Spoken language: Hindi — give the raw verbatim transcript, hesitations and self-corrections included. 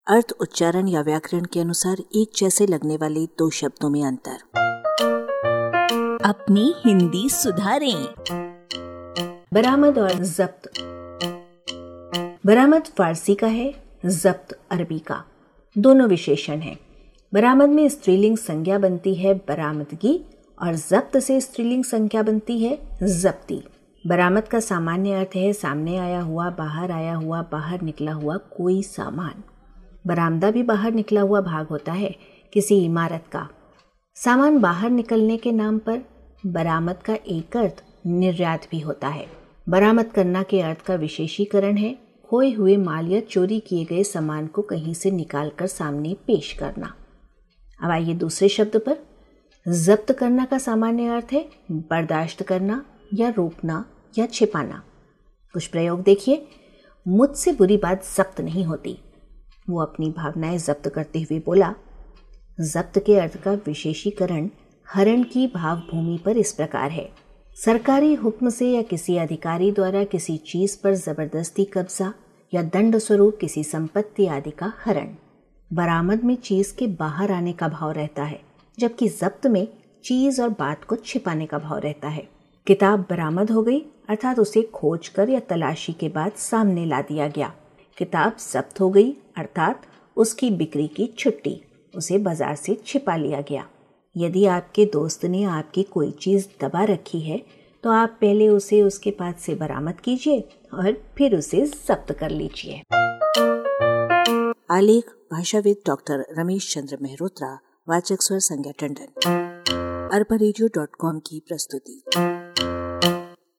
अर्थ, उच्चारण या व्याकरण के अनुसार एक जैसे लगने वाले दो शब्दों में अंतर। अपनी हिंदी सुधारें। बरामद और जब्त। बरामद फारसी का है, जब्त अरबी का। दोनों विशेषण हैं। बरामद में स्त्रीलिंग संज्ञा बनती है बरामदगी और जब्त से स्त्रीलिंग संज्ञा बनती है जब्ती। बरामद का सामान्य अर्थ है सामने आया हुआ, बाहर आया हुआ, बाहर निकला हुआ कोई सामान। बरामदा भी बाहर निकला हुआ भाग होता है किसी इमारत का। सामान बाहर निकलने के नाम पर बरामद का एक अर्थ निर्यात भी होता है। बरामद करना के अर्थ का विशेषीकरण है खोए हुए माल या चोरी किए गए सामान को कहीं से निकालकर सामने पेश करना। अब आइए दूसरे शब्द पर। जब्त करना का सामान्य अर्थ है बर्दाश्त करना या रोकना या छिपाना। कुछ प्रयोग देखिए। मुझसे बुरी बात जब्त नहीं होती। वो अपनी भावनाएं जब्त करते हुए बोला। जब्त के अर्थ का विशेषीकरण हरण की भावभूमि पर इस प्रकार है। सरकारी हुक्म से या किसी अधिकारी द्वारा किसी चीज पर जबरदस्ती कब्जा या दंड स्वरूप किसी संपत्ति आदि का हरण। बरामद में चीज के बाहर आने का भाव रहता है, जबकि जब्त में चीज और बात को छिपाने का भाव रहता है। किताब बरामद हो गई अर्थात उसे खोज कर या तलाशी के बाद सामने ला दिया गया। किताब जब्त हो गई अर्थात उसकी बिक्री की छुट्टी, उसे बाजार से छिपा लिया गया। यदि आपके दोस्त ने आपकी कोई चीज दबा रखी है तो आप पहले उसे उसके पास से बरामद कीजिए और फिर उसे जब्त कर लीजिए। आलेख भाषाविद डॉक्टर रमेश चंद्र मेहरोत्रा, वाचक स्वर संज्ञा टंडन, अरबा रेडियो डॉट कॉम की प्रस्तुति।